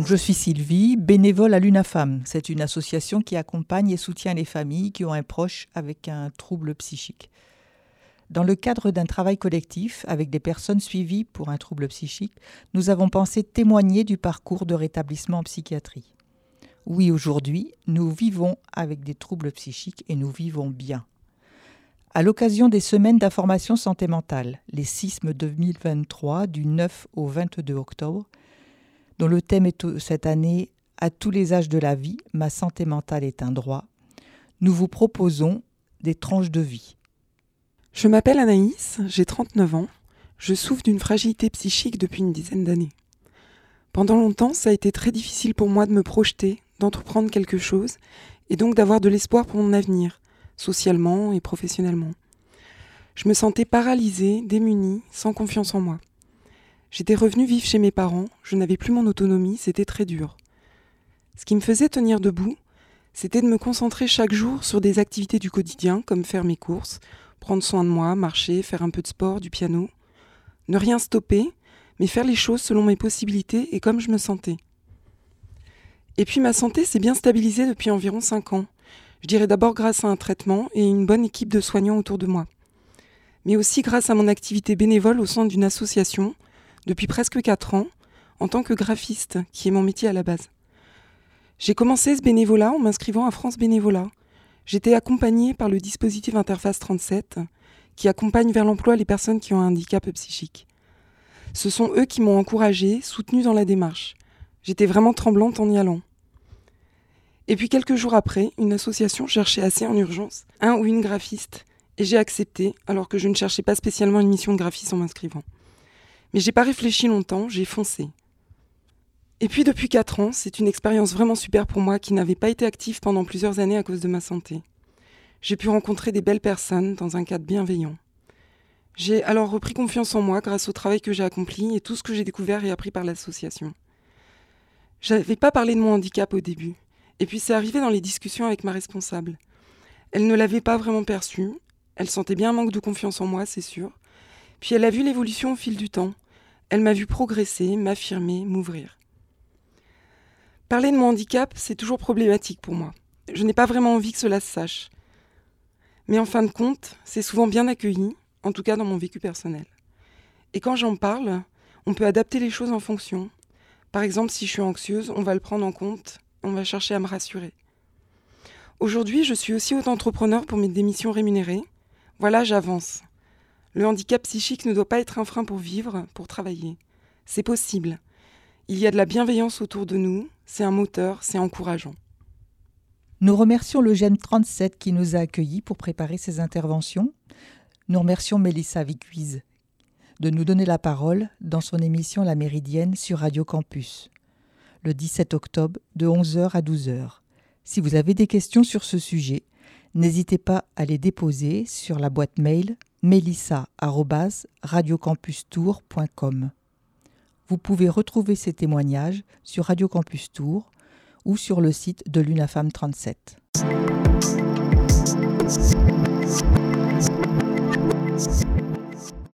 Je suis Sylvie, bénévole à l'UNAFAM. C'est une association qui accompagne et soutient les familles qui ont un proche avec un trouble psychique. Dans le cadre d'un travail collectif avec des personnes suivies pour un trouble psychique, nous avons pensé témoigner du parcours de rétablissement en psychiatrie. Oui, aujourd'hui, nous vivons avec des troubles psychiques et nous vivons bien. À l'occasion des semaines d'information santé mentale, les SISM 2023 du 9 au 22 octobre, dont le thème est cette année « À tous les âges de la vie, ma santé mentale est un droit », nous vous proposons des tranches de vie. Je m'appelle Anaïs, j'ai 39 ans, je souffre d'une fragilité psychique depuis une dizaine d'années. Pendant longtemps, ça a été très difficile pour moi de me projeter, d'entreprendre quelque chose et donc d'avoir de l'espoir pour mon avenir, socialement et professionnellement. Je me sentais paralysée, démunie, sans confiance en moi. J'étais revenue vivre chez mes parents, je n'avais plus mon autonomie, c'était très dur. Ce qui me faisait tenir debout, c'était de me concentrer chaque jour sur des activités du quotidien, comme faire mes courses, prendre soin de moi, marcher, faire un peu de sport, du piano. Ne rien stopper, mais faire les choses selon mes possibilités et comme je me sentais. Et puis ma santé s'est bien stabilisée depuis environ 5 ans. Je dirais d'abord grâce à un traitement et une bonne équipe de soignants autour de moi. Mais aussi grâce à mon activité bénévole au sein d'une association, depuis presque 4 ans, en tant que graphiste, qui est mon métier à la base. J'ai commencé ce bénévolat en m'inscrivant à France Bénévolat. J'étais accompagnée par le dispositif Interface 37, qui accompagne vers l'emploi les personnes qui ont un handicap psychique. Ce sont eux qui m'ont encouragée, soutenue dans la démarche. J'étais vraiment tremblante en y allant. Et puis quelques jours après, une association cherchait assez en urgence un ou une graphiste, et j'ai accepté, alors que je ne cherchais pas spécialement une mission de graphiste en m'inscrivant. Mais j'ai pas réfléchi longtemps, j'ai foncé. Et puis depuis 4 ans, c'est une expérience vraiment super pour moi qui n'avait pas été active pendant plusieurs années à cause de ma santé. J'ai pu rencontrer des belles personnes dans un cadre bienveillant. J'ai alors repris confiance en moi grâce au travail que j'ai accompli et tout ce que j'ai découvert et appris par l'association. J'avais pas parlé de mon handicap au début, et puis c'est arrivé dans les discussions avec ma responsable. Elle ne l'avait pas vraiment perçu, elle sentait bien un manque de confiance en moi, c'est sûr. Puis elle a vu l'évolution au fil du temps. Elle m'a vu progresser, m'affirmer, m'ouvrir. Parler de mon handicap, c'est toujours problématique pour moi. Je n'ai pas vraiment envie que cela se sache. Mais en fin de compte, c'est souvent bien accueilli, en tout cas dans mon vécu personnel. Et quand j'en parle, on peut adapter les choses en fonction. Par exemple, si je suis anxieuse, on va le prendre en compte, on va chercher à me rassurer. Aujourd'hui, je suis aussi auto-entrepreneur pour mes démissions rémunérées. Voilà, j'avance. Le handicap psychique ne doit pas être un frein pour vivre, pour travailler. C'est possible. Il y a de la bienveillance autour de nous, c'est un moteur, c'est encourageant. Nous remercions le GEM 37 qui nous a accueillis pour préparer ces interventions. Nous remercions Mélissa Vicuise de nous donner la parole dans son émission La Méridienne sur Radio Campus, le 17 octobre de 11h à 12h. Si vous avez des questions sur ce sujet, n'hésitez pas à les déposer sur la boîte mail melissa@radiocampustour.com. Vous pouvez retrouver ces témoignages sur Radio Campus Tour ou sur le site de l'UNAFAM 37.